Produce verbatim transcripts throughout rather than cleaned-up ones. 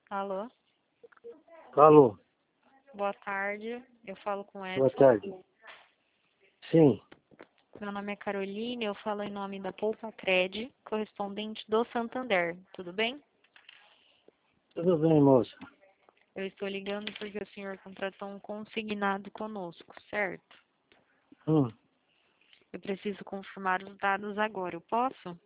Alô? Alô, Boa tarde. Eu falo com boa Edson. tarde. Sim, Meu nome é Caroline, eu falo em nome da Poupa Cred, correspondente do Santander. Tudo bem? tudo bem, moça? Eu estou ligando porque o senhor contratou um consignado conosco, certo? Hum, Eu preciso confirmar os dados agora. Eu posso?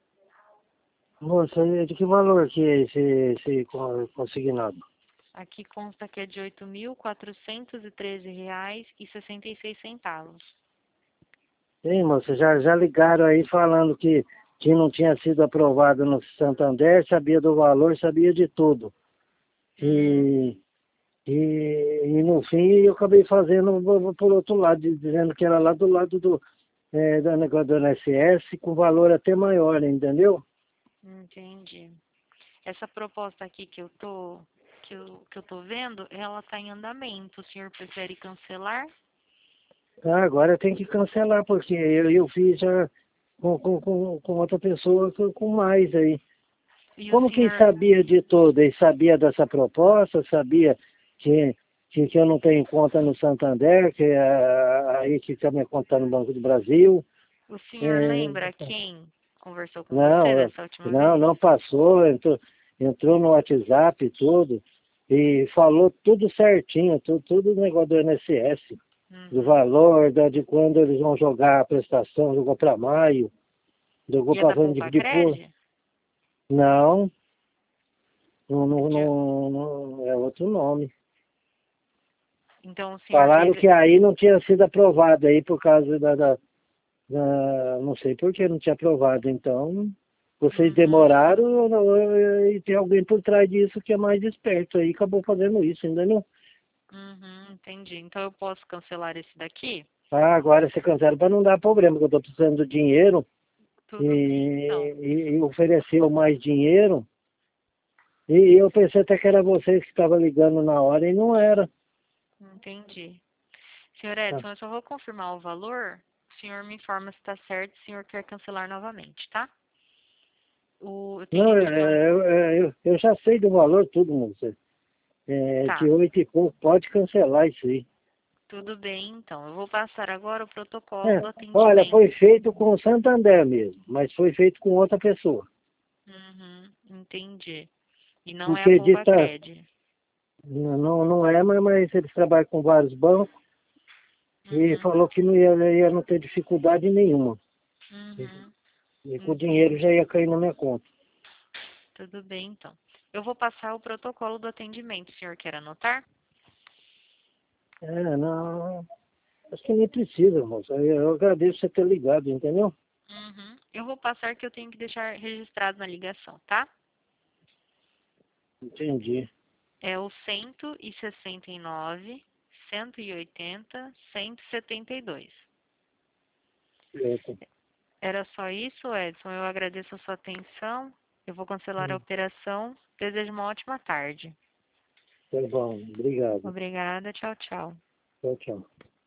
moça, e de que valor que é esse, esse co- consignado? Aqui consta que é de oito mil quatrocentos e treze reais e sessenta e seis centavos. Sim, moça, já, já ligaram aí falando que, que não tinha sido aprovado no Santander, sabia do valor, sabia de tudo. Hum, E, e, e no fim eu acabei fazendo por por outro lado, dizendo que era lá do lado do, é, do negócio do I N S S, com valor até maior, entendeu? entendi. Essa proposta aqui que eu tô que eu, que eu tô vendo, ela está em andamento. O senhor prefere cancelar? Ah, agora tem que cancelar, porque eu, eu fiz já com, com, com, com outra pessoa com, com mais aí. E o Como quem senhor, sabia de tudo, e sabia dessa proposta, sabia que, que, que eu não tenho conta no Santander, que é aí que a minha conta tá no Banco do Brasil. o senhor É, lembra quem conversou com você não, dessa última não, vez? não passou, entrou, entrou no WhatsApp e tudo, e falou tudo certinho, tudo, tudo negócio do I N S S. Do Uhum. valor, da, de quando eles vão jogar a prestação, jogou para maio, jogou E é para da frente de, Poupa de pôr. Cred? Não, não, É não, de- não, não, é outro nome. Então o senhor Falaram teve. que aí não tinha sido aprovado aí por causa da, da, da não sei por que não tinha aprovado. Então, vocês Uhum. demoraram e tem alguém por trás disso que é mais esperto aí, acabou fazendo isso, ainda não. Uhum, entendi. Então eu posso cancelar esse daqui? Ah, agora você cancela para não dar problema, que eu estou precisando do dinheiro e, Tudo bem, então. e, e ofereceu mais dinheiro. E eu pensei até que era vocês que estavam ligando na hora e não era. Entendi. Senhor Tá. Edson, eu só vou confirmar o valor. O senhor me informa se está certo, se o senhor quer cancelar novamente, tá? O, eu tenho Não, aqui uma. é, eu, é, eu, eu já sei do valor tudo, moça. É, de Tá, oito e pouco, pode cancelar isso aí. tudo bem, então. Eu vou passar agora o protocolo É, do olha, atendimento. foi feito com o Santander mesmo, mas foi feito com outra pessoa. Uhum, entendi. E não é a Porque Poupa dita, Cred. não, não é, mas, mas eles trabalham com vários bancos e Uhum, falou que não ia, ia não ter dificuldade nenhuma. E, uhum, e com o dinheiro já entendi. ia cair na minha conta. Tudo bem, então. Eu vou passar o protocolo do atendimento. O senhor quer anotar? É, não, acho que nem precisa, moça. Eu, eu agradeço você ter ligado, entendeu? Uhum. Eu vou passar que eu tenho que deixar registrado na ligação, tá? Entendi. É o cento e sessenta e nove, cento e oitenta, cento e setenta e dois. Certo. Era só isso, Edson. Eu agradeço a sua atenção. Eu vou cancelar a Hum, operação. Desejo uma ótima tarde. Tá bom, obrigado. Obrigada. Tchau, tchau. Tchau, tchau.